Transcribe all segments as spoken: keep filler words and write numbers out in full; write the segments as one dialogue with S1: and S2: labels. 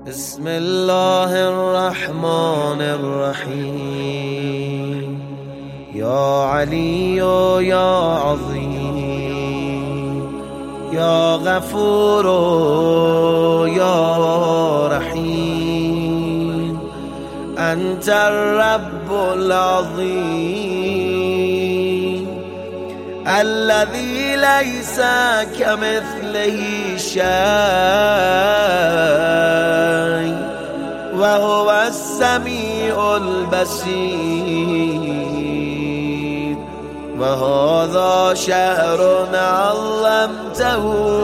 S1: بسم الله الرحمن الرحيم يا علي يا عظيم يا غفور يا رحيم أنت الرب العظيم الذي ليس كمثله شيء وهو السميع البصير وهذا شهر علمته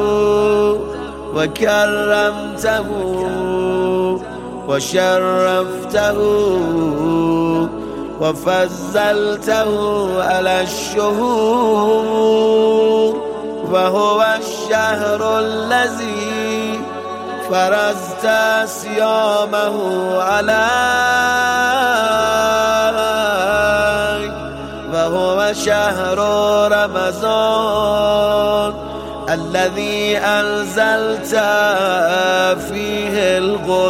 S1: وكرمته وشرفته وفضلته على الشهور وهو الشهر الذي فرضت صيامه علي وهو شهر رمضان الذي أنزلت فيه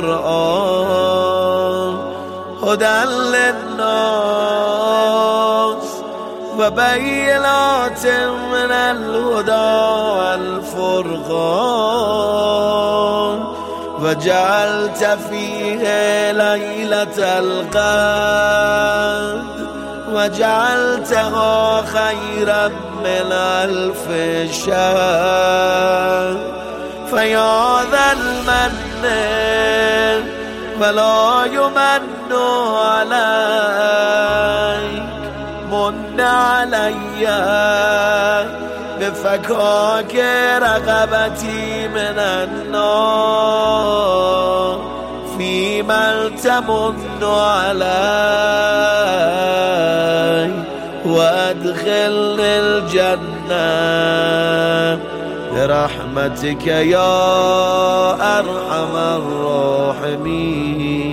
S1: القرآن هدى للناس وبينات من الهدى والفرقان وجعلت فيه ليلة القدر وجعلتها خيرا من ألف شهر فيا ذا المن ولا يمن عليك من علي بفكاك رغبتي من النار فيما تمن علي وادخلني الجنة برحمتك يا أرحم الراحمين.